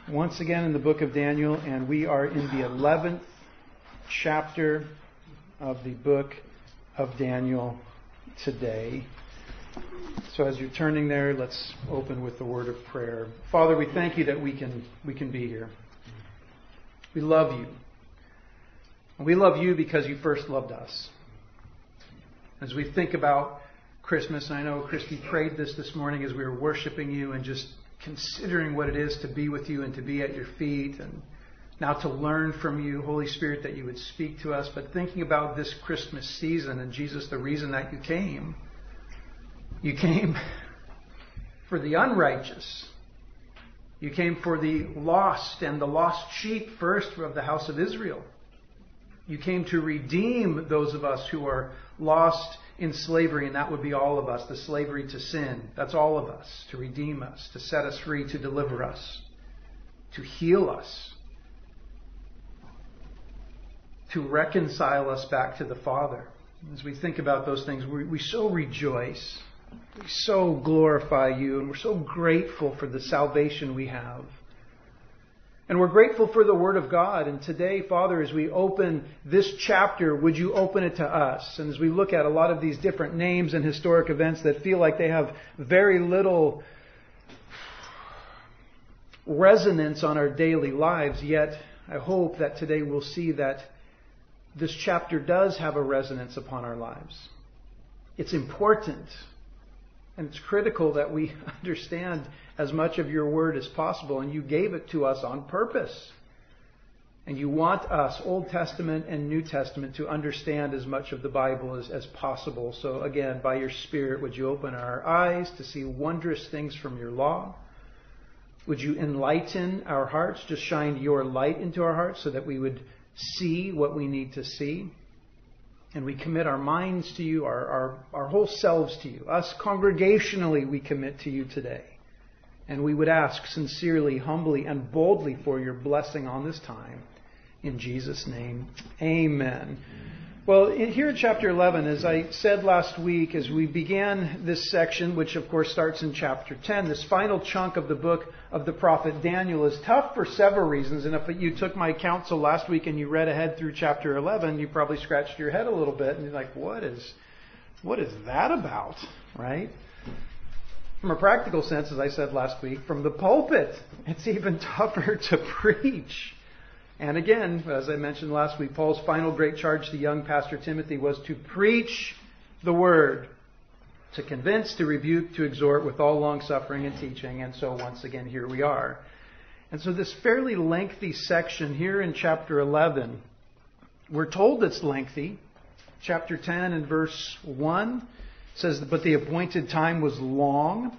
once again in the book of Daniel, and we are in the 11th chapter of the book of Daniel today. So as you're turning there, let's open with the word of prayer. Father, we thank you that we can be here. We love you. And we love you because you first loved us. As we think about Christmas, and I know Christy prayed this morning as we were worshiping you and just considering what it is to be with you and to be at your feet and now to learn from you, Holy Spirit, that you would speak to us. But thinking about this Christmas season and Jesus, the reason that you came for the unrighteous. You came for the lost and the lost sheep first of the house of Israel. You came to redeem those of us who are lost in slavery, and that would be all of us, the slavery to sin. That's all of us, to redeem us, to set us free, to deliver us, to heal us, to reconcile us back to the Father. As we think about those things, we so rejoice, we so glorify you, and we're so grateful for the salvation we have. And we're grateful for the Word of God. And today, Father, as we open this chapter, would you open it to us? And as we look at a lot of these different names and historic events that feel like they have very little resonance on our daily lives, yet I hope that today we'll see that this chapter does have a resonance upon our lives. It's important. And it's critical that we understand as much of your word as possible. And you gave it to us on purpose. And you want us, Old Testament and New Testament, to understand as much of the Bible as possible. So again, by your Spirit, would you open our eyes to see wondrous things from your law? Would you enlighten our hearts, just shine your light into our hearts so that we would see what we need to see? And we commit our minds to you, our whole selves to you. Us congregationally we commit to you today. And we would ask sincerely, humbly, and boldly for your blessing on this time. In Jesus' name, amen. Well, here in chapter 11, as I said last week, as we began this section, which of course starts in chapter 10, this final chunk of the book of the prophet Daniel is tough for several reasons. And if you took my counsel last week and you read ahead through chapter 11, you probably scratched your head a little bit and you're like, what is that about, right? From a practical sense, as I said last week, from the pulpit, it's even tougher to preach. And again, as I mentioned last week, Paul's final great charge to young Pastor Timothy was to preach the word, to convince, to rebuke, to exhort with all long-suffering and teaching. And so once again, here we are. And so this fairly lengthy section here in chapter 11, we're told it's lengthy. Chapter 10 and verse 1 says, but the appointed time was long.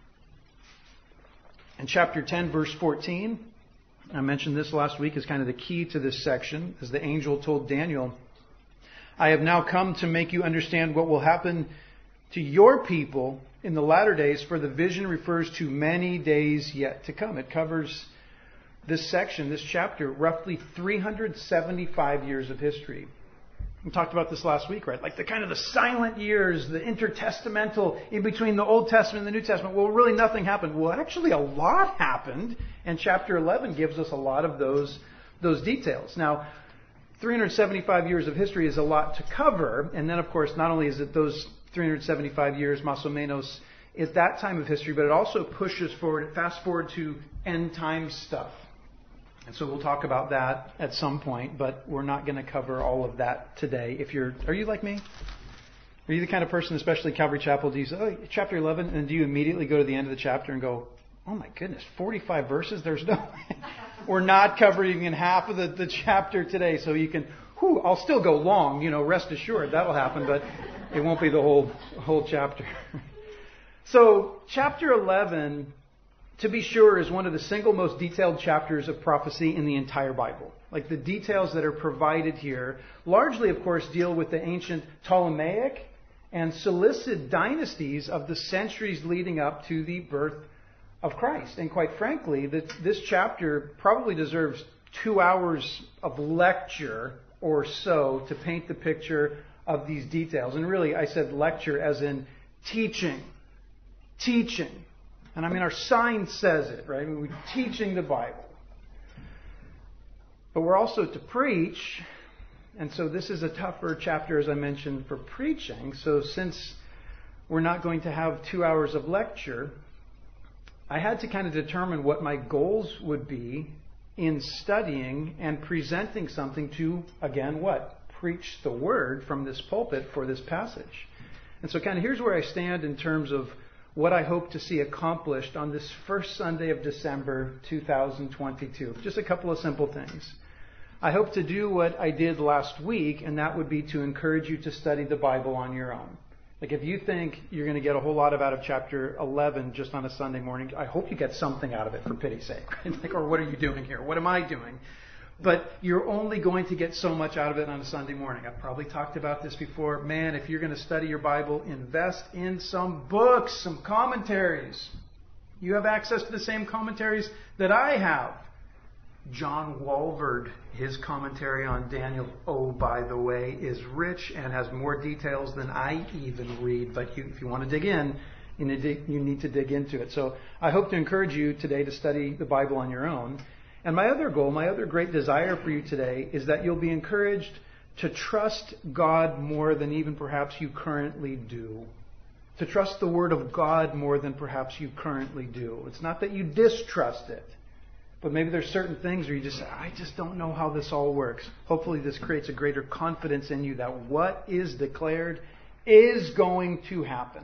And chapter 10, verse 14, I mentioned this last week as kind of the key to this section, as the angel told Daniel, I have now come to make you understand what will happen to your people in the latter days, for the vision refers to many days yet to come. It covers this section, this chapter, roughly 375 years of history. We talked about this last week, right? Like the kind of the silent years, the intertestamental, in between the Old Testament and the New Testament. Well, really nothing happened. Well, actually a lot happened. And chapter 11 gives us a lot of those details. Now, 375 years of history is a lot to cover. And then, of course, not only is it those 375 years, más o menos, at that time of history, but it also pushes forward, fast forward to end time stuff. And so we'll talk about that at some point, but we're not going to cover all of that today. Are you like me? Are you the kind of person, especially Calvary Chapel, do you say, chapter 11, and do you immediately go to the end of the chapter and go, oh my goodness, 45 verses? There's no way. We're not covering in half of the chapter today, so you can, I'll still go long, rest assured, that'll happen, but it won't be the whole chapter. So, chapter 11, to be sure, is one of the single most detailed chapters of prophecy in the entire Bible. Like the details that are provided here largely, of course, deal with the ancient Ptolemaic and Seleucid dynasties of the centuries leading up to the birth of Christ. And quite frankly, this chapter probably deserves 2 hours of lecture or so to paint the picture of these details. And really, I said lecture as in teaching. And I mean, our sign says it, right? We're teaching the Bible. But we're also to preach. And so this is a tougher chapter, as I mentioned, for preaching. So since we're not going to have 2 hours of lecture, I had to kind of determine what my goals would be in studying and presenting something to, again, what? Preach the word from this pulpit for this passage. And so kind of here's where I stand in terms of what I hope to see accomplished on this first Sunday of December 2022. Just a couple of simple things. I hope to do what I did last week, and that would be to encourage you to study the Bible on your own. Like if you think you're going to get a whole lot out of chapter 11 just on a Sunday morning, I hope you get something out of it, for pity's sake. Like, or what are you doing here? What am I doing? But you're only going to get so much out of it on a Sunday morning. I've probably talked about this before. Man, if you're going to study your Bible, invest in some books, some commentaries. You have access to the same commentaries that I have. John Walvoord, his commentary on Daniel, oh, by the way, is rich and has more details than I even read. But if you want to dig in, you need to dig into it. So I hope to encourage you today to study the Bible on your own. And my other goal, my other great desire for you today is that you'll be encouraged to trust God more than even perhaps you currently do. To trust the Word of God more than perhaps you currently do. It's not that you distrust it. But maybe there's certain things where you just say, I just don't know how this all works. Hopefully this creates a greater confidence in you that what is declared is going to happen.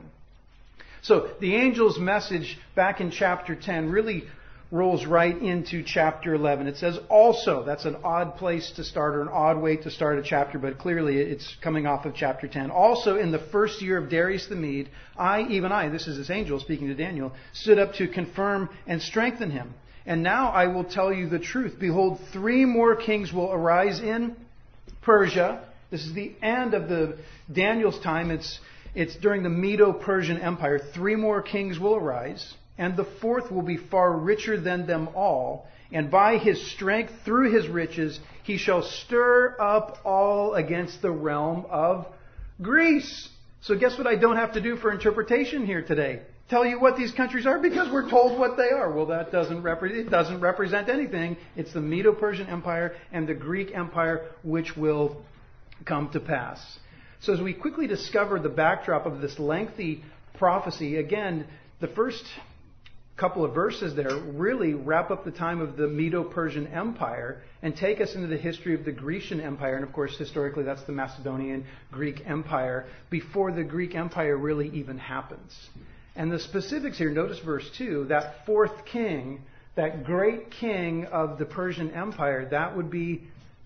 So the angel's message back in chapter 10 really rolls right into chapter 11. It says also, that's an odd place to start or an odd way to start a chapter, but clearly it's coming off of chapter 10. Also in the first year of Darius the Mede, even I, this is this angel speaking to Daniel, stood up to confirm and strengthen him. And now I will tell you the truth. Behold, 3 more kings will arise in Persia. This is the end of the Daniel's time. It's during the Medo-Persian Empire. 3 more kings will arise. And the 4th will be far richer than them all. And by his strength, through his riches, he shall stir up all against the realm of Greece. So guess what I don't have to do for interpretation here today? Tell you what these countries are because we're told what they are. Well, it doesn't represent anything. It's the Medo-Persian Empire and the Greek Empire which will come to pass. So as we quickly discover the backdrop of this lengthy prophecy, again, the first couple of verses there really wrap up the time of the Medo-Persian Empire and take us into the history of the Grecian Empire. And of course, historically, that's the Macedonian Greek Empire before the Greek Empire really even happens. And the specifics here, notice verse 2, that 4th king, that great king of the Persian Empire, that would be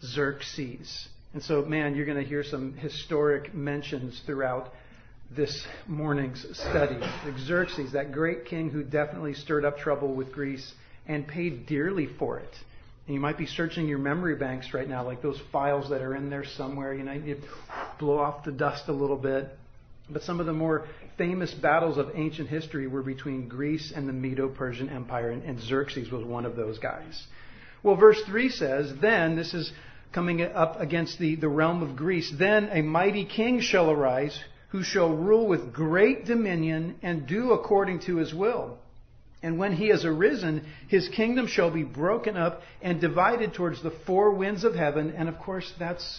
Xerxes. And so, man, you're going to hear some historic mentions throughout this morning's study. Xerxes, that great king who definitely stirred up trouble with Greece and paid dearly for it. And you might be searching your memory banks right now, like those files that are in there somewhere. You blow off the dust a little bit. But some of the more famous battles of ancient history were between Greece and the Medo-Persian Empire, and Xerxes was one of those guys. Well, verse 3 says, then, this is coming up against the realm of Greece, then a mighty king shall arise, who shall rule with great dominion and do according to his will. And when he has arisen, his kingdom shall be broken up and divided towards the 4 winds of heaven. And of course, that's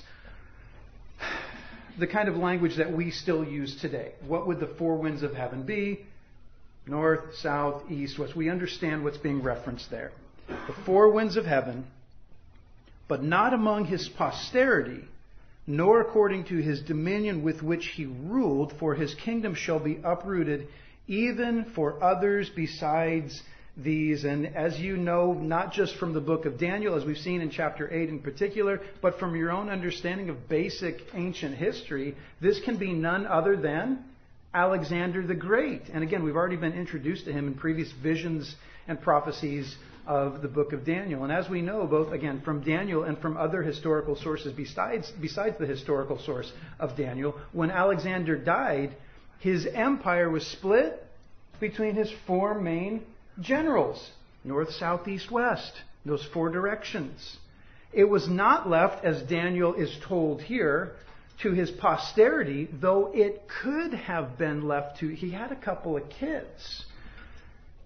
the kind of language that we still use today. What would the 4 winds of heaven be? North, south, east, west. We understand what's being referenced there. The 4 winds of heaven, but not among his posterity, nor according to his dominion with which he ruled, for his kingdom shall be uprooted, even for others besides these. And as you know, not just from the book of Daniel, as we've seen in chapter 8 in particular, but from your own understanding of basic ancient history, this can be none other than Alexander the Great. And again, we've already been introduced to him in previous visions and prophecies of the book of Daniel. And as we know, both again from Daniel and from other historical sources besides the historical source of Daniel, when Alexander died, his empire was split between his 4 main generals, north, south, east, west, those 4 directions. It was not left, as Daniel is told here, to his posterity, though it could have been left to, he had a couple of kids.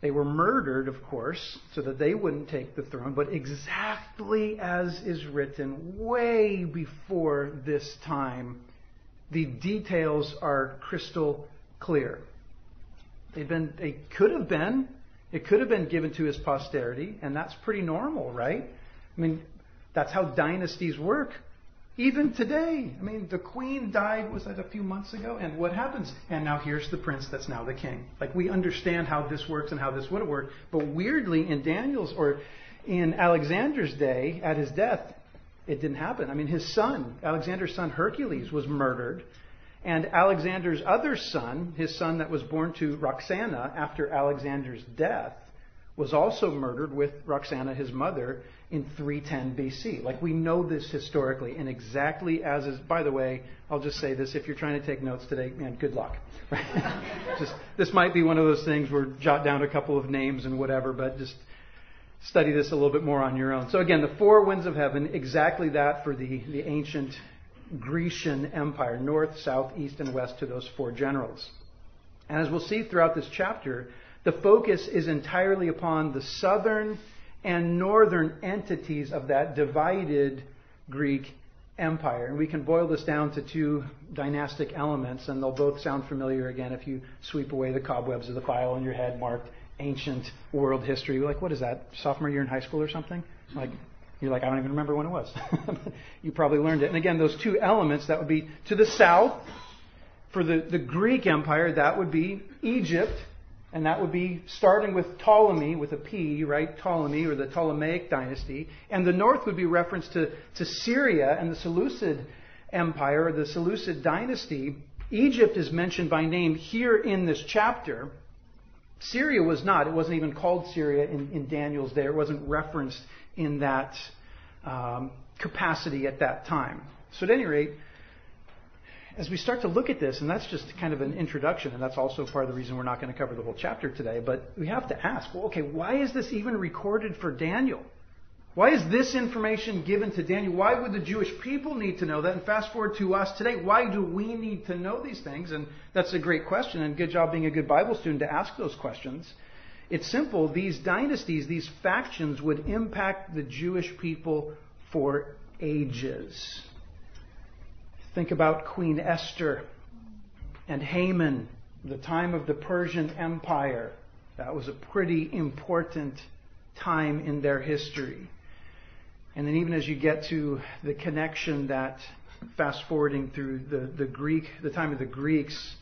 They were murdered, of course, so that they wouldn't take the throne, but exactly as is written way before this time, the details are crystal clear. It could have been given to his posterity, and that's pretty normal, right? I mean, that's how dynasties work. Even today. I mean, the queen died, was that a few months ago? And what happens? And now here's the prince that's now the king. Like, we understand how this works and how this would have worked. But weirdly, in Daniel's or in Alexander's day, at his death, it didn't happen. I mean, his son, Alexander's son Hercules, was murdered. And Alexander's other son, his son that was born to Roxana after Alexander's death, was also murdered with Roxana, his mother, in 310 BC. Like, we know this historically, and exactly as is. By the way, I'll just say this: if you're trying to take notes today, man, good luck. This might be one of those things where jot down a couple of names and whatever, but just study this a little bit more on your own. So again, the four winds of heaven, exactly that for the ancient Grecian Empire, north, south, east, and west, to those four generals. And as we'll see throughout this chapter, the focus is entirely upon the southern and northern entities of that divided Greek empire. And we can boil this down to two dynastic elements, and they'll both sound familiar again if you sweep away the cobwebs of the file in your head marked ancient world history. You're like, what is that, sophomore year in high school or something? You're like, I don't even remember when it was. You probably learned it. And again, those two elements, that would be to the south, for the Greek Empire, that would be Egypt. And that would be starting with Ptolemy, with a P, right? Ptolemy, or the Ptolemaic dynasty. And the north would be reference to Syria and the Seleucid Empire, or the Seleucid dynasty. Egypt is mentioned by name here in this chapter. Syria was not. It wasn't even called Syria in Daniel's day. It wasn't referenced in that capacity at that time. So at any rate, as we start to look at this, and that's just kind of an introduction, and that's also part of the reason we're not going to cover the whole chapter today, but we have to ask, well, okay, why is this even recorded for Daniel? Why is this information given to Daniel? Why would the Jewish people need to know that? And fast forward to us today, why do we need to know these things? And that's a great question, and good job being a good Bible student to ask those questions. It's simple. These dynasties, these factions would impact the Jewish people for ages. Think about Queen Esther and Haman, the time of the Persian Empire. That was a pretty important time in their history. And then even as you get to the connection that, fast forwarding through the time of the Greeks,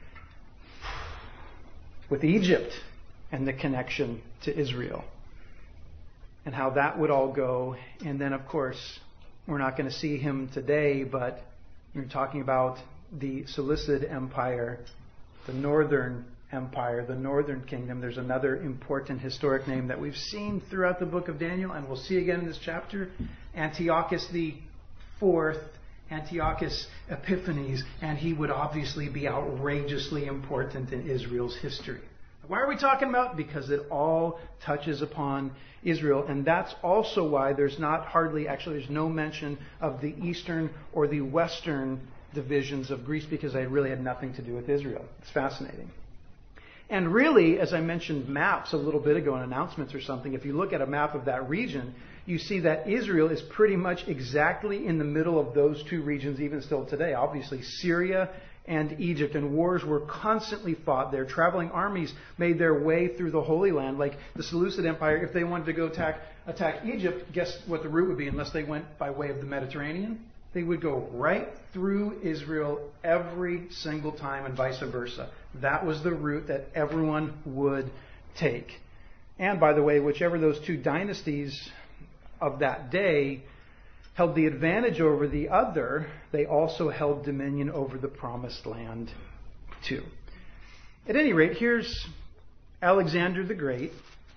with Egypt and the connection to Israel, and how that would all go. And then, of course, we're not going to see him today, but you're talking about the Seleucid Empire, the Northern Empire, the Northern Kingdom. There's another important historic name that we've seen throughout the book of Daniel, and we'll see again in this chapter. Antiochus the Fourth, Antiochus Epiphanes, and he would obviously be outrageously important in Israel's history. Why are we talking about? Because it all touches upon Israel. And that's also why there's no mention of the eastern or the western divisions of Greece, because they really had nothing to do with Israel. It's fascinating. And really, as I mentioned maps a little bit ago in announcements or something, if you look at a map of that region, you see that Israel is pretty much exactly in the middle of those two regions, even still today. Obviously, Syria and Egypt, and wars were constantly fought there. Traveling armies made their way through the Holy Land. Like the Seleucid Empire, if they wanted to go attack Egypt, guess what the route would be, unless they went by way of the Mediterranean? They would go right through Israel every single time, and vice versa. That was the route that everyone would take. And by the way, whichever those two dynasties of that day held the advantage over the other, they also held dominion over the promised land too. At any rate, here's Alexander the Great.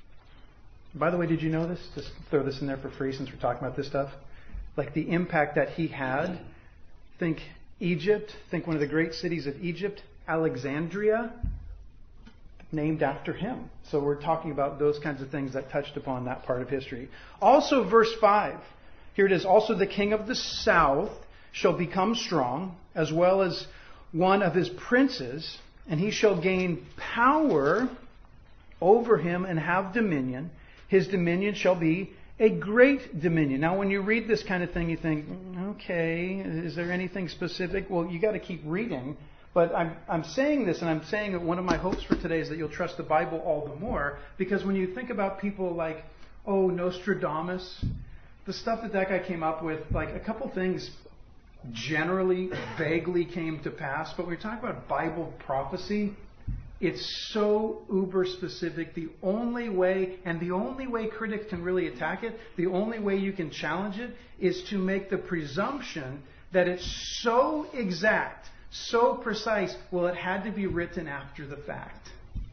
By the way, did you know this? Just throw this in there for free since we're talking about this stuff. Like the impact that he had. Think Egypt. Think one of the great cities of Egypt, Alexandria, named after him. So we're talking about those kinds of things that touched upon that part of history. Also, verse 5. Here it is. Also the king of the south shall become strong, as well as one of his princes, and he shall gain power over him and have dominion. His dominion shall be a great dominion. Now, when you read this kind of thing, you think, okay, is there anything specific? Well, you got to keep reading. But I'm saying this, and I'm saying that one of my hopes for today is that you'll trust the Bible all the more. Because when you think about people like, Nostradamus, the stuff that guy came up with, like a couple things generally, vaguely came to pass. But when you're talking about Bible prophecy, it's so uber specific. The only way critics can really attack it, the only way you can challenge it, is to make the presumption that it's so exact, so precise, well, it had to be written after the fact.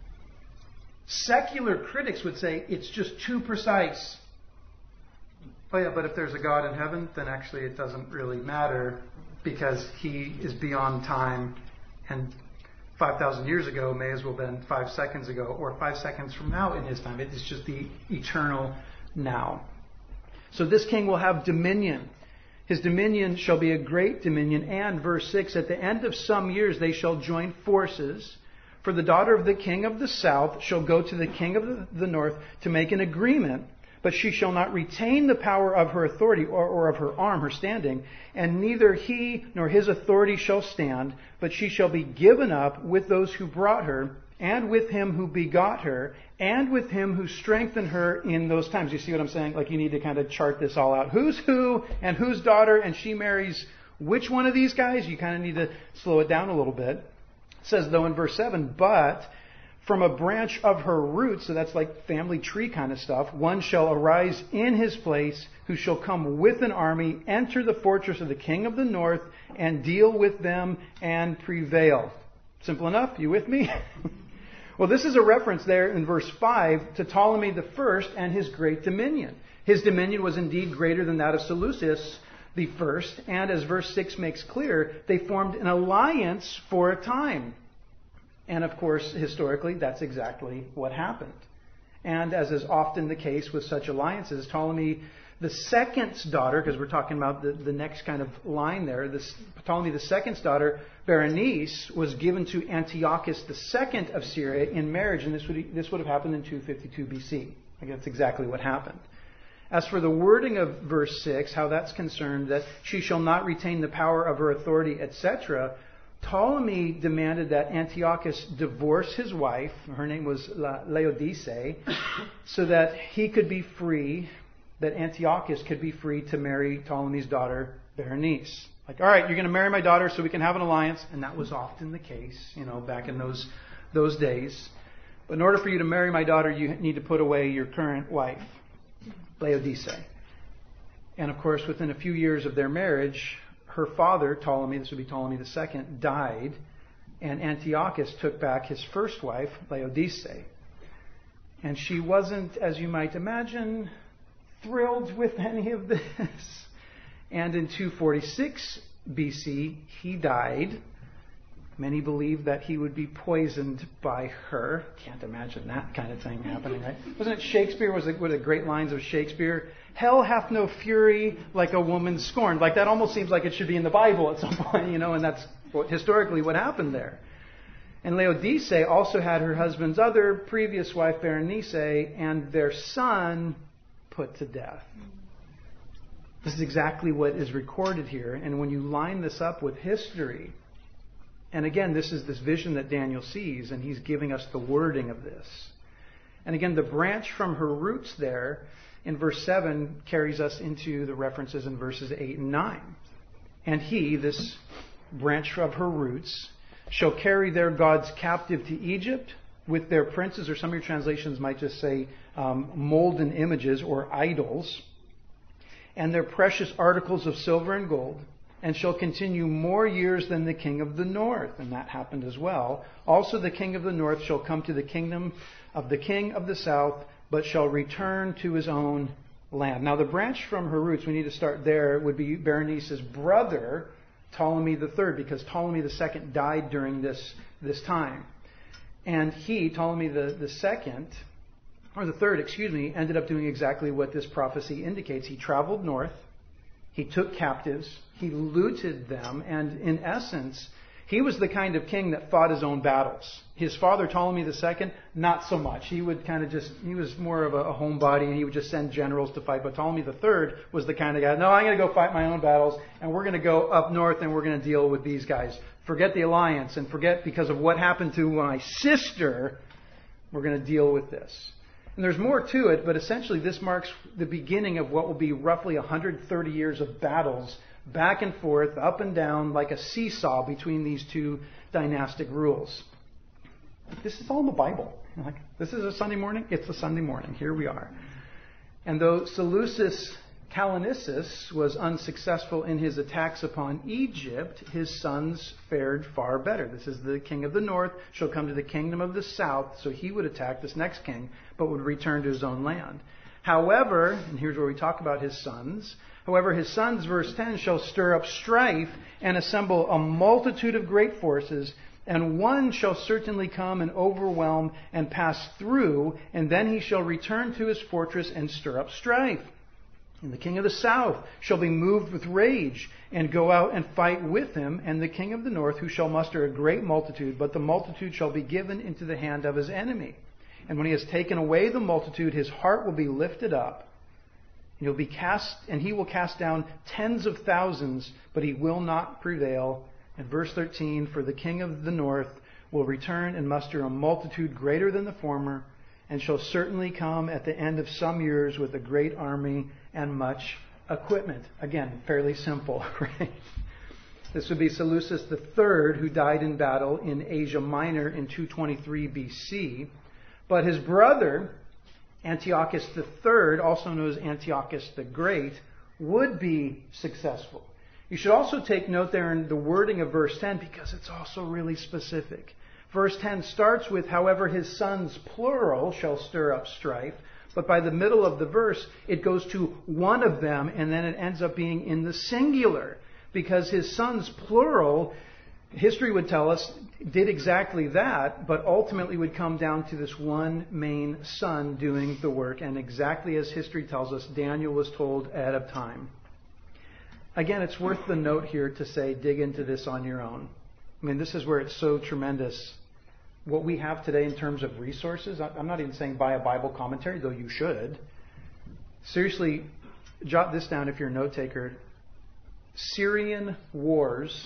Secular critics would say it's just too precise. Oh yeah, but if there's a God in heaven, then actually it doesn't really matter because he is beyond time, and 5,000 years ago may as well have been 5 seconds ago or 5 seconds from now in his time. It is just the eternal now. So this king will have dominion. His dominion shall be a great dominion. And, verse 6, at the end of some years they shall join forces. For the daughter of the king of the south shall go to the king of the north to make an agreement. But she shall not retain the power of her authority or of her arm, her standing. And neither he nor his authority shall stand. But she shall be given up with those who brought her, and with him who begot her, and with him who strengthened her in those times. You see what I'm saying? Like, you need to kind of chart this all out. Who's who and whose daughter, and she marries which one of these guys? You kind of need to slow it down a little bit. It says, though, in verse 7, but from a branch of her roots, so that's like family tree kind of stuff, one shall arise in his place, who shall come with an army, enter the fortress of the king of the north, and deal with them and prevail. Simple enough? You with me? Well, this is a reference there in verse 5 to Ptolemy the First and his great dominion. His dominion was indeed greater than that of Seleucus the First, and as verse 6 makes clear, they formed an alliance for a time. And of course, historically, that's exactly what happened. And as is often the case with such alliances, Ptolemy the Second's daughter, because we're talking about the next kind of line there, Ptolemy the Second's daughter, Berenice, was given to Antiochus II of Syria in marriage, and this would have happened in 252 BC. That's exactly what happened. As for the wording of verse 6, how that's concerned, that she shall not retain the power of her authority, etc., Ptolemy demanded that Antiochus divorce his wife, her name was Laodice, so that he could be free, that Antiochus could be free to marry Ptolemy's daughter, Berenice. Like, all right, you're going to marry my daughter so we can have an alliance. And that was often the case, back in those days. But in order for you to marry my daughter, you need to put away your current wife, Laodice. And of course, within a few years of their marriage, her father, Ptolemy, this would be Ptolemy II, died. And Antiochus took back his first wife, Laodice. And she wasn't, as you might imagine, thrilled with any of this. And in 246 BC, he died. Many believe that he would be poisoned by her. Can't imagine that kind of thing happening, right? Wasn't it Shakespeare? Was it one of the great lines of Shakespeare? Hell hath no fury like a woman scorned. Like, that almost seems like it should be in the Bible at some point, and that's historically what happened there. And Laodice also had her husband's other previous wife, Berenice, and their son put to death. This is exactly what is recorded here. And when you line this up with history, and again, this is this vision that Daniel sees, and he's giving us the wording of this. And again, the branch from her roots there in verse 7 carries us into the references in verses 8 and 9. And he, this branch of her roots, shall carry their gods captive to Egypt with their princes, or some of your translations might just say molten images or idols, and their precious articles of silver and gold, and shall continue more years than the king of the north. And that happened as well. Also the king of the north shall come to the kingdom of the king of the south, but shall return to his own land. Now the branch from her roots, we need to start there, would be Berenice's brother, Ptolemy III, because Ptolemy II died during this time. And he, Ptolemy the second, or the third, ended up doing exactly what this prophecy indicates. He traveled north, he took captives, he looted them, and in essence, He was the kind of king that fought his own battles. His father, Ptolemy II, not so much. He would he was more of a homebody, and he would just send generals to fight. But Ptolemy III was the kind of guy, no, I'm going to go fight my own battles, and we're going to go up north, and we're going to deal with these guys. Forget the alliance, and forget because of what happened to my sister, we're going to deal with this. And there's more to it, but essentially this marks the beginning of what will be roughly 130 years of battles back and forth, up and down, like a seesaw between these two dynastic rules. This is all in the Bible. Like, this is a Sunday morning? It's a Sunday morning. Here we are. And though Seleucus Callinicus was unsuccessful in his attacks upon Egypt, his sons fared far better. This is the king of the north, shall come to the kingdom of the south, so he would attack this next king, but would return to his own land. However, and here's where we talk about his sons, however, his sons, verse 10, shall stir up strife and assemble a multitude of great forces, and one shall certainly come and overwhelm and pass through, and then he shall return to his fortress and stir up strife. And the king of the south shall be moved with rage and go out and fight with him, and the king of the north, who shall muster a great multitude, but the multitude shall be given into the hand of his enemy. And when he has taken away the multitude, his heart will be lifted up, and he will cast down tens of thousands, but he will not prevail. And verse 13, for the king of the north will return and muster a multitude greater than the former, and shall certainly come at the end of some years with a great army and much equipment. Again, fairly simple, right? This would be Seleucus III, who died in battle in Asia Minor in 223 BC. But his brother, Antiochus III, also known as Antiochus the Great, would be successful. You should also take note there in the wording of verse 10, because it's also really specific. Verse 10 starts with, however, his sons, plural, shall stir up strife. But by the middle of the verse, it goes to one of them, and then it ends up being in the singular. Because his sons, plural, history would tell us, did exactly that, but ultimately would come down to this one main son doing the work. And exactly as history tells us, Daniel was told ahead of time. Again, it's worth the note here to say, dig into this on your own. I mean, this is where it's so tremendous. What we have today in terms of resources, I'm not even saying buy a Bible commentary, though you should. Seriously, jot this down if you're a note taker. Syrian wars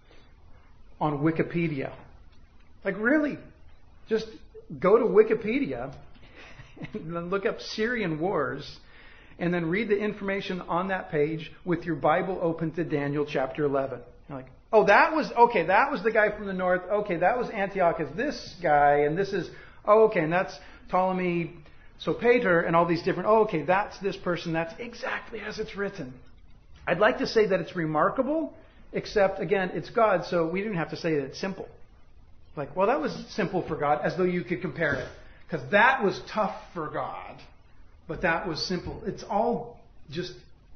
on Wikipedia. Like, really? Just go to Wikipedia and look up Syrian wars, and then read the information on that page with your Bible open to Daniel chapter 11. You're like, oh, that was the guy from the north. Okay, that was Antiochus, this guy, and this is, and that's Ptolemy Sopater, and all these different, that's this person. That's exactly as it's written. I'd like to say that it's remarkable, except, again, it's God, so we didn't have to say that it's simple. Like, well, that was simple for God, as though you could compare it. Because that was tough for God, but that was simple. It all just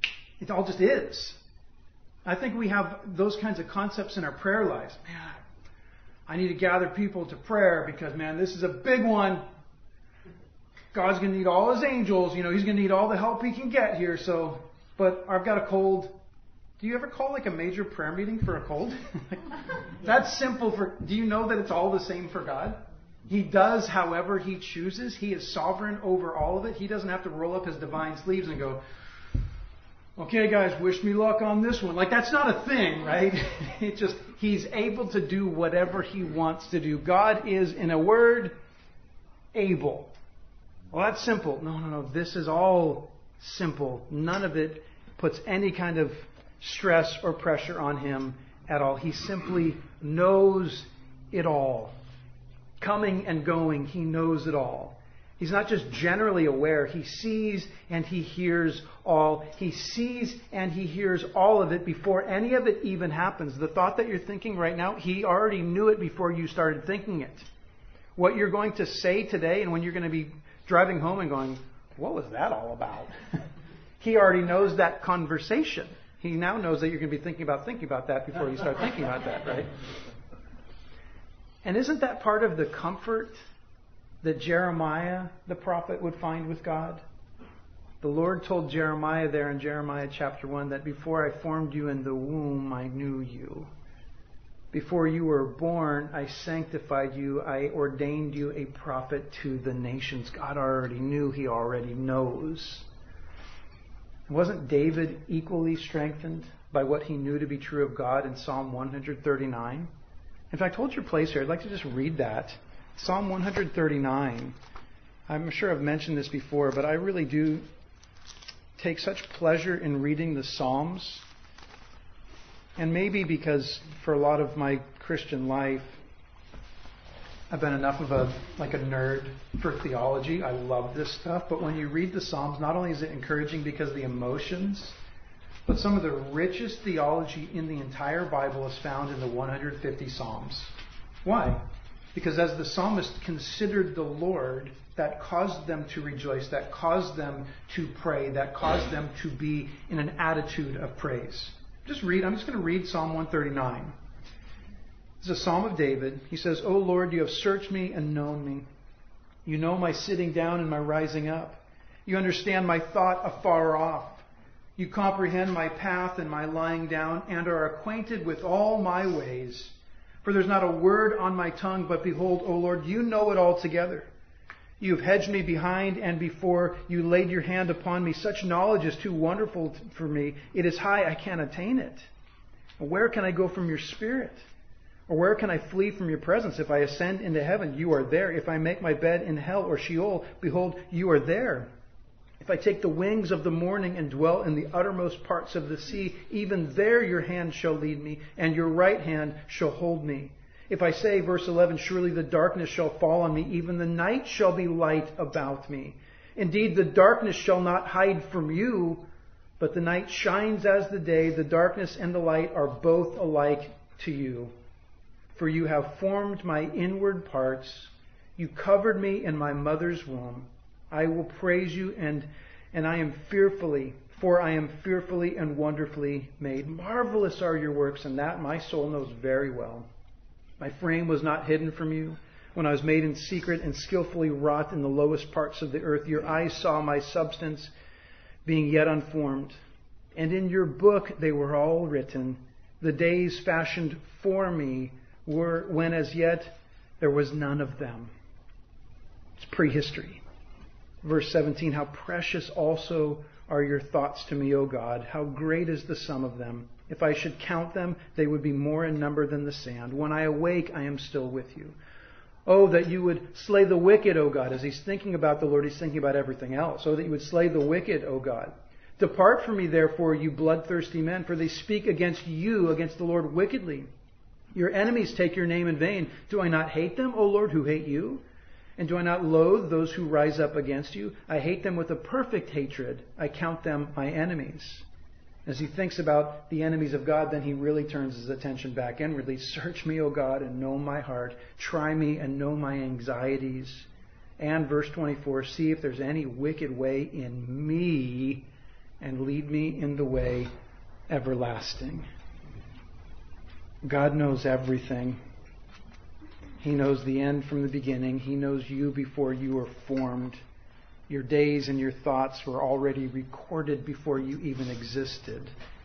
is. I think we have those kinds of concepts in our prayer lives. Man, I need to gather people to prayer because, man, this is a big one. God's going to need all his angels. He's going to need all the help he can get here. But I've got a cold. Do you ever call like a major prayer meeting for a cold? That's simple do you know that it's all the same for God? He does however he chooses. He is sovereign over all of it. He doesn't have to roll up his divine sleeves and go, okay, guys, wish me luck on this one. Like, that's not a thing, right? He's able to do whatever he wants to do. God is, in a word, able. Well, that's simple. No. This is all simple. None of it puts any kind of stress or pressure on him at all. He simply knows it all. Coming and going, he knows it all. He's not just generally aware. He sees and he hears all. He sees and he hears all of it before any of it even happens. The thought that you're thinking right now, he already knew it before you started thinking it. What you're going to say today, and when you're going to be driving home and going, what was that all about? He already knows that conversation. He now knows that you're going to be thinking about that before you start thinking about that, right? And isn't that part of the comfort that Jeremiah, the prophet, would find with God? The Lord told Jeremiah there in Jeremiah chapter 1 that before I formed you in the womb, I knew you. Before you were born, I sanctified you. I ordained you a prophet to the nations. God already knew. He already knows. Wasn't David equally strengthened by what he knew to be true of God in Psalm 139? In fact, hold your place here. I'd like to just read that. Psalm 139. I'm sure I've mentioned this before, but I really do take such pleasure in reading the Psalms. And maybe because for a lot of my Christian life, I've been enough of a nerd for theology. I love this stuff. But when you read the Psalms, not only is it encouraging because of the emotions, but some of the richest theology in the entire Bible is found in the 150 Psalms. Why? Because as the psalmist considered the Lord, that caused them to rejoice, that caused them to pray, that caused them to be in an attitude of praise. I'm just going to read Psalm 139. It's a Psalm of David. He says, O Lord, you have searched me and known me. You know my sitting down and my rising up. You understand my thought afar off. You comprehend my path and my lying down and are acquainted with all my ways. For there's not a word on my tongue, but behold, O Lord, you know it altogether. You have hedged me behind and before. You laid your hand upon me. Such knowledge is too wonderful for me. It is high, I can't attain it. Where can I go from your spirit? Or where can I flee from your presence? If I ascend into heaven, you are there. If I make my bed in hell or Sheol, behold, you are there. If I take the wings of the morning and dwell in the uttermost parts of the sea, even there your hand shall lead me, and your right hand shall hold me. If I say, verse 11, surely the darkness shall fall on me, even the night shall be light about me. Indeed, the darkness shall not hide from you, but the night shines as the day. The darkness and the light are both alike to you. For you have formed my inward parts. You covered me in my mother's womb. I will praise you, and I am fearfully and wonderfully made. Marvelous are your works, and that my soul knows very well. My frame was not hidden from you when I was made in secret and skillfully wrought in the lowest parts of the earth. Your eyes saw my substance being yet unformed. And in your book they were all written. The days fashioned for me were when as yet there was none of them. It's prehistory. Verse 17, how precious also are your thoughts to me, O God. How great is the sum of them. If I should count them, they would be more in number than the sand. When I awake, I am still with you. Oh, that you would slay the wicked, O God. As he's thinking about the Lord, he's thinking about everything else. Oh, that you would slay the wicked, O God. Depart from me, therefore, you bloodthirsty men, for they speak against you, against the Lord, wickedly. Your enemies take your name in vain. Do I not hate them, O Lord, who hate you? And do I not loathe those who rise up against you? I hate them with a perfect hatred. I count them my enemies. As he thinks about the enemies of God, then he really turns his attention back inwardly. Search me, O God, and know my heart. Try me and know my anxieties. And verse 24, see if there's any wicked way in me, and lead me in the way everlasting. God knows everything. He knows the end from the beginning. He knows you before you were formed. Your days and your thoughts were already recorded before you even existed.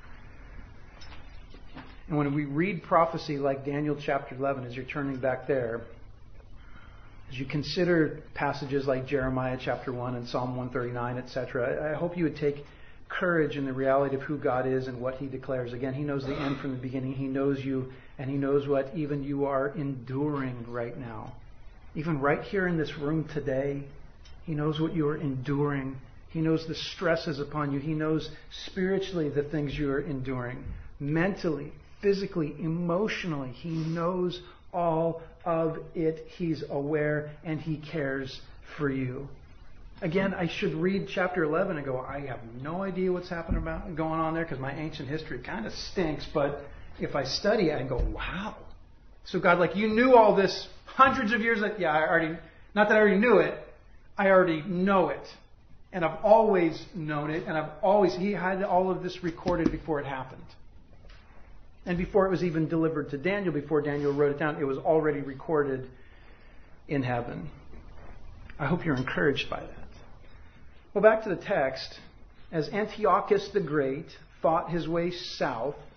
And when we read prophecy like Daniel chapter 11, as you're turning back there, as you consider passages like Jeremiah chapter 1 and Psalm 139, etc., I hope you would take courage in the reality of who God is and what He declares. Again, He knows the end from the beginning. He knows you, and He knows what even you are enduring right now. Even right here in this room today, He knows what you are enduring. He knows the stresses upon you. He knows spiritually the things you are enduring. Mentally, physically, emotionally, He knows all of it. He's aware and He cares for you. Again, I should read chapter 11 and go, I have no idea what's going on there because my ancient history kind of stinks. But if I study it, I go, wow. So God, you knew all this hundreds of years. Not that I already knew it. I already know it. And I've always known it. And He had all of this recorded before it happened. And before it was even delivered to Daniel, before Daniel wrote it down, it was already recorded in heaven. I hope you're encouraged by that. Well, back to the text. As Antiochus the Great fought his way south,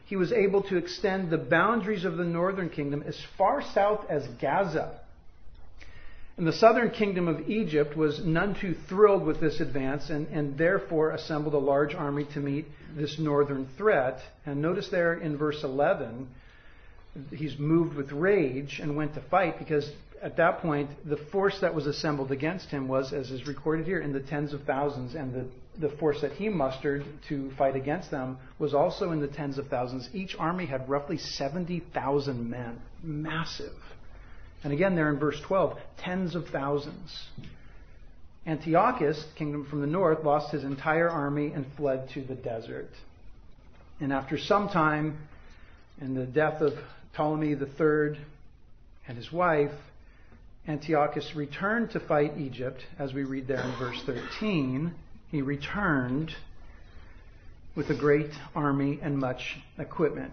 he was able to extend the boundaries of the northern kingdom as far south as Gaza. And the southern kingdom of Egypt was none too thrilled with this advance and therefore assembled a large army to meet this northern threat. And notice there in verse 11, he's moved with rage and went to fight, because at that point the force that was assembled against him was, as is recorded here, in the tens of thousands, and the force that he mustered to fight against them was also in the tens of thousands. Each army had roughly 70,000 men. Massive. And again there in verse 12, tens of thousands. Antiochus, kingdom from the north, lost his entire army and fled to the desert. And after some time, and the death of Ptolemy III and his wife, Antiochus returned to fight Egypt, as we read there in verse 13. He returned with a great army and much equipment.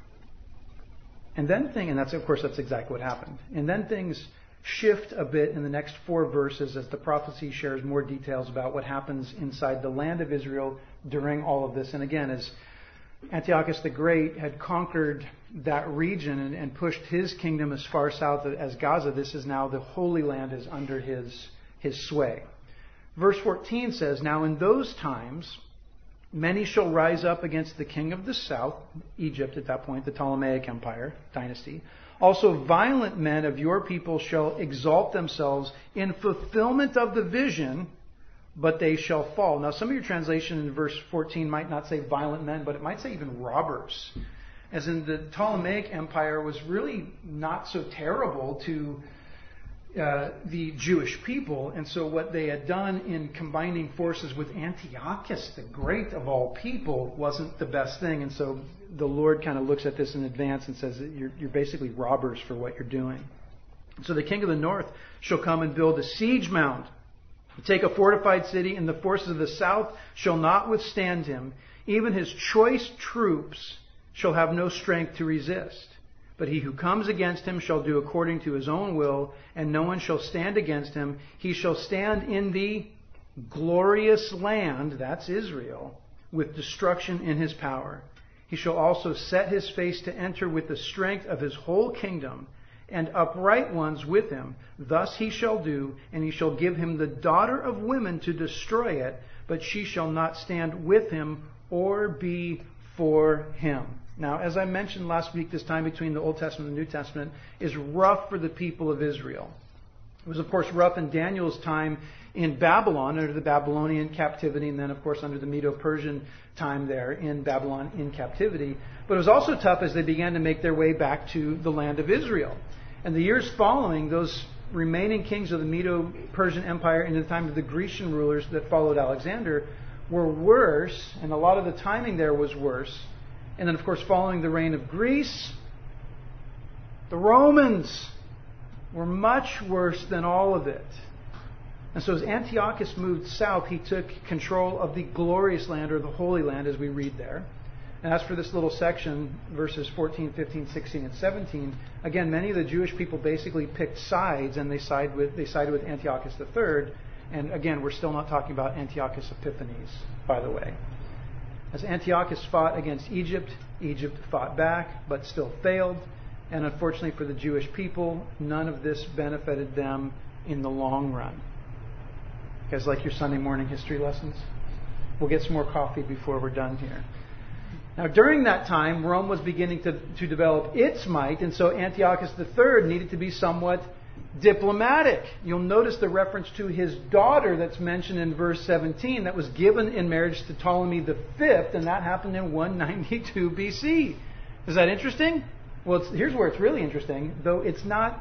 And then that's exactly what happened. And then things shift a bit in the next 4 verses as the prophecy shares more details about what happens inside the land of Israel during all of this. And again, as Antiochus the Great had conquered that region and pushed his kingdom as far south as Gaza, this is now the Holy Land is under his sway. Verse 14 says, "Now in those times many shall rise up against the king of the south," Egypt at that point, the Ptolemaic Empire dynasty. "Also violent men of your people shall exalt themselves in fulfillment of the vision, but they shall fall." Now some of your translation in verse 14 might not say violent men, but it might say even robbers. As in, the Ptolemaic Empire was really not so terrible to the Jewish people. And so what they had done in combining forces with Antiochus, the great of all people, wasn't the best thing. And so the Lord kind of looks at this in advance and says that you're basically robbers for what you're doing. So the king of the north shall come and build a siege mound, take a fortified city, and the forces of the south shall not withstand him. Even his choice troops shall have no strength to resist. But he who comes against him shall do according to his own will, and no one shall stand against him. He shall stand in the glorious land, that's Israel, with destruction in his power. He shall also set his face to enter with the strength of his whole kingdom, and upright ones with him. Thus he shall do, and he shall give him the daughter of women to destroy it, but she shall not stand with him or be for him. Now, as I mentioned last week, this time between the Old Testament and the New Testament is rough for the people of Israel. It was, of course, rough in Daniel's time in Babylon under the Babylonian captivity, and then, of course, under the Medo-Persian time there in Babylon in captivity. But it was also tough as they began to make their way back to the land of Israel. And the years following, those remaining kings of the Medo-Persian Empire into the time of the Grecian rulers that followed Alexander were worse, and a lot of the timing there was worse. And then, of course, following the reign of Greece, the Romans were much worse than all of it. And so as Antiochus moved south, he took control of the glorious land, or the Holy Land, as we read there. And as for this little section, verses 14, 15, 16, and 17, again, many of the Jewish people basically picked sides, and they sided with Antiochus III. And again, we're still not talking about Antiochus Epiphanes, by the way. As Antiochus fought against Egypt, Egypt fought back, but still failed. And unfortunately for the Jewish people, none of this benefited them in the long run. You guys like your Sunday morning history lessons? We'll get some more coffee before we're done here. Now, during that time, Rome was beginning to develop its might, and so Antiochus III needed to be somewhat diplomatic. You'll notice the reference to his daughter that's mentioned in verse 17 that was given in marriage to Ptolemy V, and that happened in 192 BC. Is that interesting? Well, here's where it's really interesting, though it's not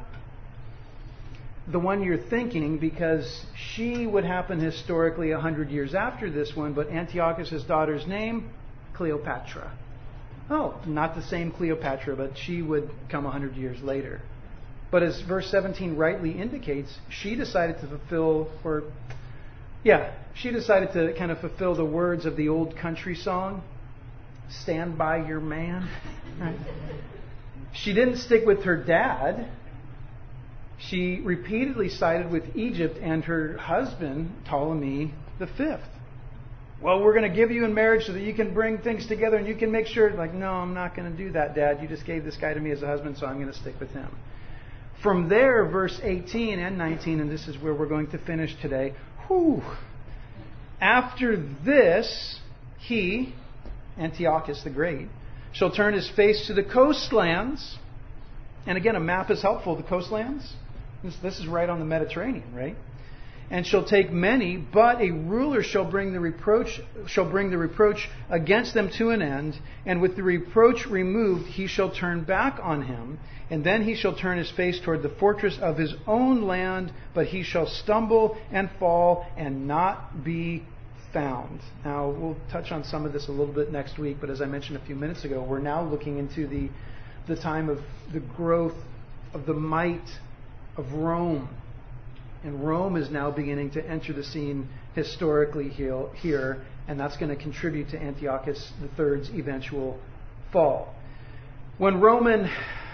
the one you're thinking, because she would happen historically 100 years after this one, but Antiochus' daughter's name, Cleopatra. Oh, not the same Cleopatra, but she would come 100 years later. But as verse 17 rightly indicates, she decided to fulfill the words of the old country song, "Stand by your man." Right? She didn't stick with her dad. She repeatedly sided with Egypt and her husband, Ptolemy V. well, we're going to give you in marriage so that you can bring things together and you can make sure. Like, no, I'm not going to do that, Dad. You just gave this guy to me as a husband, so I'm going to stick with him. From there, verse 18 and 19, and this is where we're going to finish today. After this, he, Antiochus the Great, shall turn his face to the coastlands. And again, a map is helpful. The coastlands, this is right on the Mediterranean, right? And shall take many, but a ruler shall bring the reproach against them to an end, and with the reproach removed he shall turn back on him, and then he shall turn his face toward the fortress of his own land, but he shall stumble and fall and not be found. Now, we'll touch on some of this a little bit next week, but as I mentioned a few minutes ago, we're now looking into the time of the growth of the might of Rome. And Rome is now beginning to enter the scene historically here, and that's going to contribute to Antiochus III's eventual fall. When Roman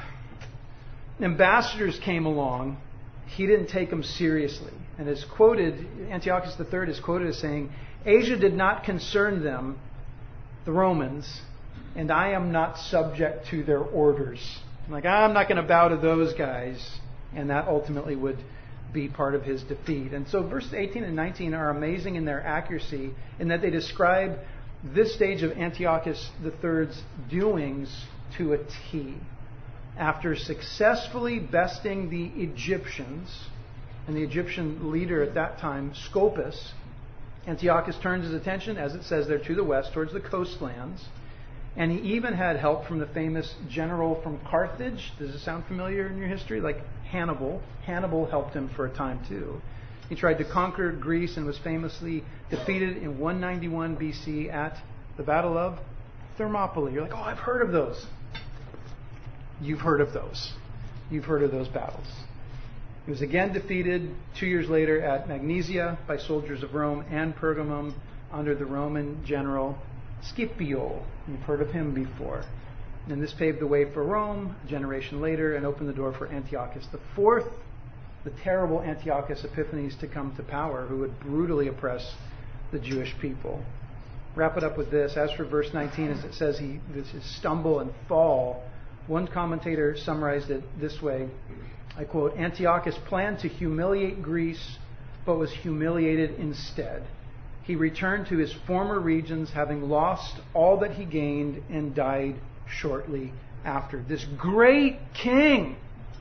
ambassadors came along, he didn't take them seriously. And Antiochus III is quoted as saying, Asia did not concern them, the Romans, and I am not subject to their orders. I'm not going to bow to those guys. And that ultimately would be part of his defeat. And so verses 18 and 19 are amazing in their accuracy in that they describe this stage of Antiochus III's doings to a T. After successfully besting the Egyptians, and the Egyptian leader at that time, Scopas, Antiochus turns his attention, as it says there, to the west, towards the coastlands. And he even had help from the famous general from Carthage. Does it sound familiar in your history? Like Hannibal. Hannibal helped him for a time too. He tried to conquer Greece and was famously defeated in 191 BC at the Battle of Thermopylae. You're like, oh, I've heard of those. You've heard of those. You've heard of those battles. He was again defeated 2 years later at Magnesia by soldiers of Rome and Pergamum under the Roman general Scipio. You've heard of him before. And this paved the way for Rome a generation later and opened the door for Antiochus IV, the terrible Antiochus Epiphanes, to come to power, who would brutally oppress the Jewish people. Wrap it up with this. As for verse 19, as it says, this is stumble and fall. One commentator summarized it this way. I quote, Antiochus planned to humiliate Greece, but was humiliated instead. He returned to his former regions, having lost all that he gained, and died shortly after. This great king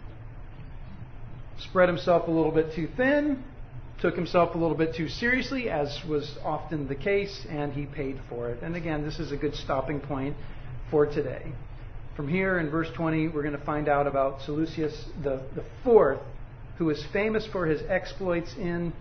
spread himself a little bit too thin, took himself a little bit too seriously, as was often the case, and he paid for it. And again, this is a good stopping point for today. From here in verse 20, we're going to find out about Seleucus the Fourth, who is famous for his exploits in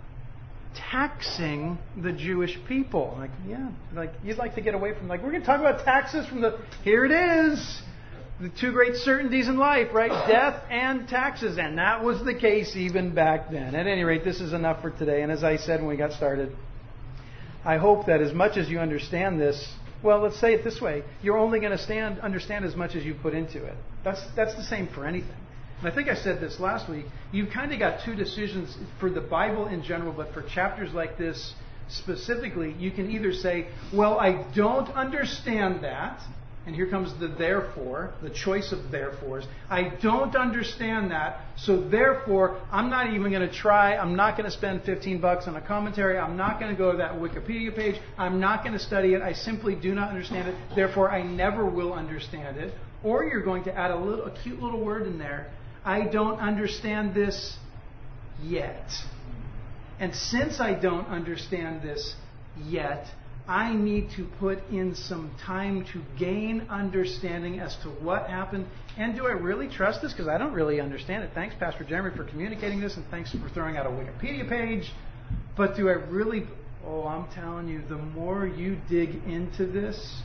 taxing the Jewish people. You'd like to get away from, we're going to talk about taxes from here it is, the two great certainties in life, right? Death and taxes. And that was the case even back then. At any rate, this is enough for today. And as I said when we got started, I hope that as much as you understand this, well, let's say it this way, you're only going to understand as much as you put into it. That's the same for anything. And I think I said this last week. You've kind of got two decisions for the Bible in general, but for chapters like this specifically, you can either say, well, I don't understand that. And here comes the therefore, the choice of therefores. I don't understand that, so therefore, I'm not even going to try. I'm not going to spend $15 on a commentary. I'm not going to go to that Wikipedia page. I'm not going to study it. I simply do not understand it. Therefore, I never will understand it. Or you're going to add a cute little word in there. I don't understand this yet. And since I don't understand this yet, I need to put in some time to gain understanding as to what happened. And do I really trust this? Because I don't really understand it. Thanks, Pastor Jeremy, for communicating this, and thanks for throwing out a Wikipedia page. But do I really... Oh, I'm telling you, the more you dig into this,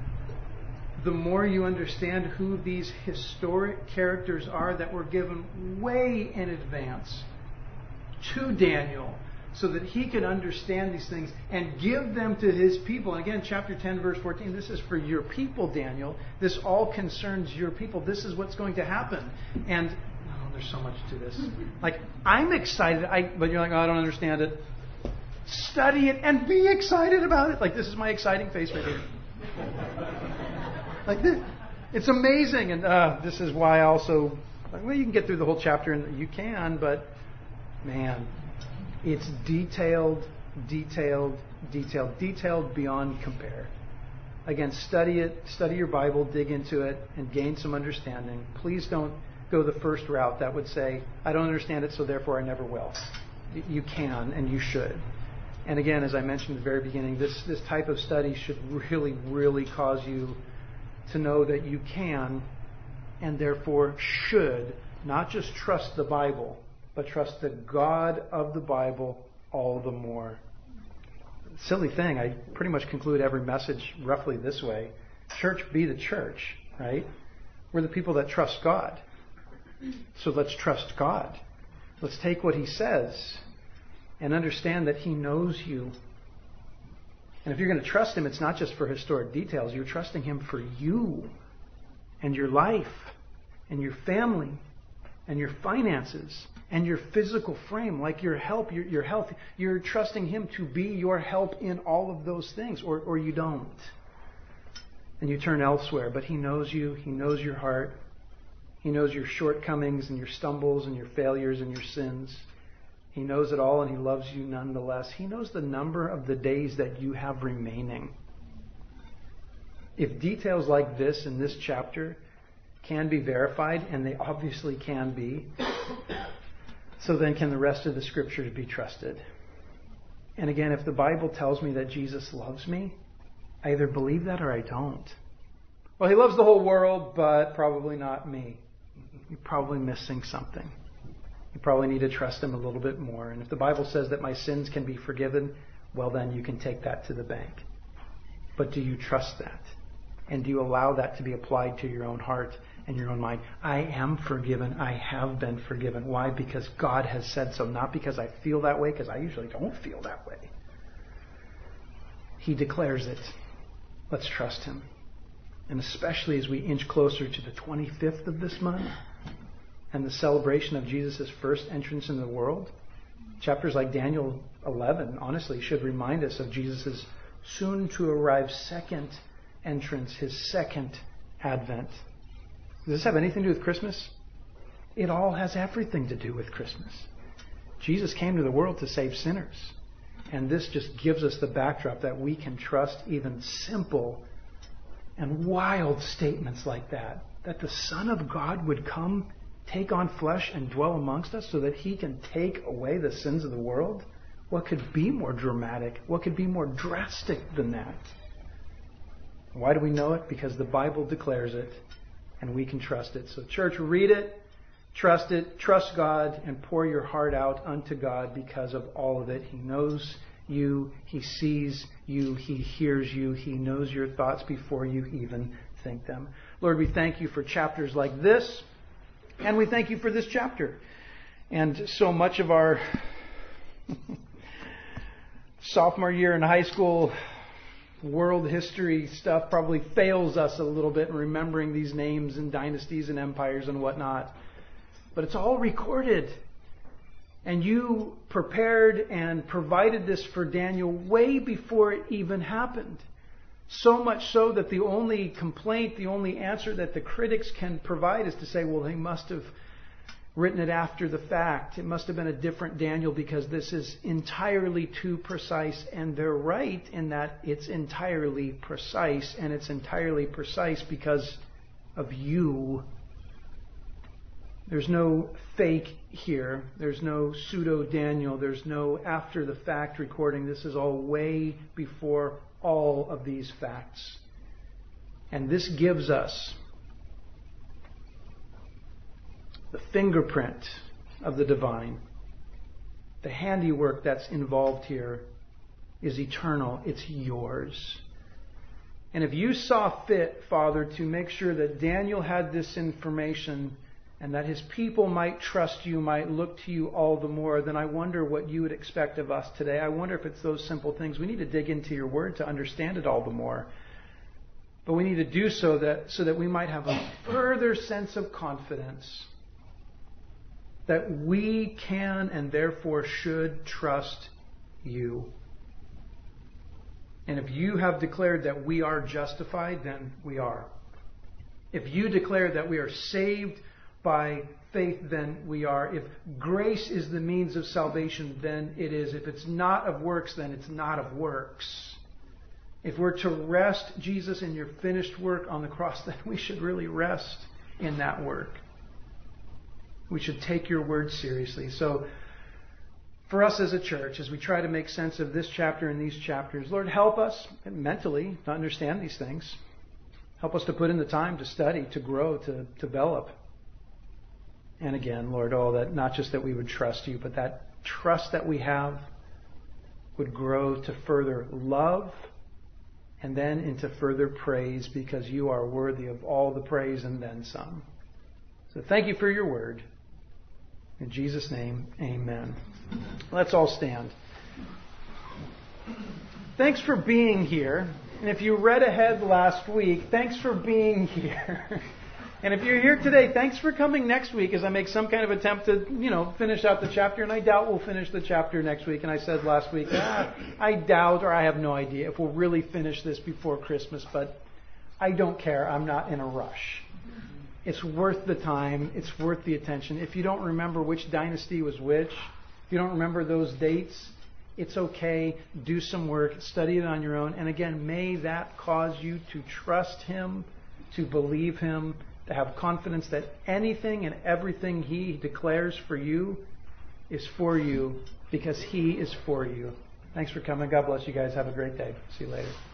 the more you understand who these historic characters are that were given way in advance to Daniel, so that he could understand these things and give them to his people. And again, chapter 10, verse 14, this is for your people, Daniel. This all concerns your people. This is what's going to happen. And there's so much to this. I'm excited, but you're like, oh, I don't understand it. Study it and be excited about it. Like, this is my exciting face right here. Like this. It's amazing. And this is why I also, well, you can get through the whole chapter, and you can, but man, it's detailed beyond compare. Again, study it, study your Bible, dig into it, and gain some understanding. Please don't go the first route that would say, I don't understand it, so therefore I never will. You can, and you should. And again, as I mentioned at the very beginning, this type of study should really cause you to know that you can, and therefore should, not just trust the Bible, but trust the God of the Bible all the more. Silly thing, I pretty much conclude every message roughly this way. Church be the church, right? We're the people that trust God. So let's trust God. Let's take what He says and understand that He knows you. And if you're going to trust Him, it's not just for historic details. You're trusting Him for you and your life and your family and your finances and your physical frame, like your health. You're trusting Him to be your help in all of those things, or you don't. And you turn elsewhere. But He knows you. He knows your heart. He knows your shortcomings and your stumbles and your failures and your sins. He knows it all, and He loves you nonetheless. He knows the number of the days that you have remaining. If details like this in this chapter can be verified, and they obviously can be, so then can the rest of the Scriptures be trusted? And again, if the Bible tells me that Jesus loves me, I either believe that or I don't. Well, He loves the whole world, but probably not me. You're probably missing something. You probably need to trust Him a little bit more. And if the Bible says that my sins can be forgiven, well then you can take that to the bank. But do you trust that? And do you allow that to be applied to your own heart and your own mind? I am forgiven. I have been forgiven. Why? Because God has said so. Not because I feel that way, because I usually don't feel that way. He declares it. Let's trust Him. And especially as we inch closer to the 25th of this month and the celebration of Jesus' first entrance into the world, chapters like Daniel 11, honestly, should remind us of Jesus' soon-to-arrive second entrance, His second advent. Does this have anything to do with Christmas? It all has everything to do with Christmas. Jesus came to the world to save sinners. And this just gives us the backdrop that we can trust even simple and wild statements like that. That the Son of God would come, take on flesh, and dwell amongst us so that He can take away the sins of the world. What could be more dramatic? What could be more drastic than that? Why do we know it? Because the Bible declares it, and we can trust it. So church, read it, trust God, and pour your heart out unto God because of all of it. He knows you, He sees you, He hears you, He knows your thoughts before you even think them. Lord, we thank You for chapters like this, and we thank You for this chapter. And so much of our sophomore year in high school world history stuff probably fails us a little bit in remembering these names and dynasties and empires and whatnot. But it's all recorded. And You prepared and provided this for Daniel way before it even happened. So much so that the only complaint, the only answer that the critics can provide is to say, well, they must have written it after the fact. It must have been a different Daniel because this is entirely too precise. And they're right in that it's entirely precise. And it's entirely precise because of You. There's no fake here. There's no pseudo-Daniel. There's no after-the-fact recording. This is all way before all of these facts. And this gives us the fingerprint of the divine. The handiwork that's involved here is eternal. It's Yours. And if You saw fit, Father, to make sure that Daniel had this information and that his people might trust You, might look to You all the more, then I wonder what You would expect of us today. I wonder if it's those simple things. We need to dig into Your Word to understand it all the more. But we need to do so that we might have a further sense of confidence that we can and therefore should trust you. And if you have declared that we are justified, then we are. If you declare that we are saved by faith, then we are. If grace is the means of salvation, then it is. If it's not of works, then it's not of works. If we're to rest, Jesus, in your finished work on the cross, then we should really rest in that work. We should take your word seriously. So, for us as a church, as we try to make sense of this chapter and these chapters, Lord, help us mentally to understand these things. Help us to put in the time to study, to grow, to develop. And again, Lord, that not just that we would trust you, but that trust that we have would grow to further love and then into further praise, because you are worthy of all the praise and then some. So thank you for your word. In Jesus' name, amen. Let's all stand. Thanks for being here. And if you read ahead last week, thanks for being here. And if you're here today, thanks for coming next week as I make some kind of attempt to, finish out the chapter. And I doubt we'll finish the chapter next week. And I said last week, I doubt, or I have no idea if we'll really finish this before Christmas. But I don't care. I'm not in a rush. It's worth the time. It's worth the attention. If you don't remember which dynasty was which, if you don't remember those dates, it's okay. Do some work. Study it on your own. And again, may that cause you to trust Him, to believe Him, to have confidence that anything and everything He declares for you is for you because He is for you. Thanks for coming. God bless you guys. Have a great day. See you later.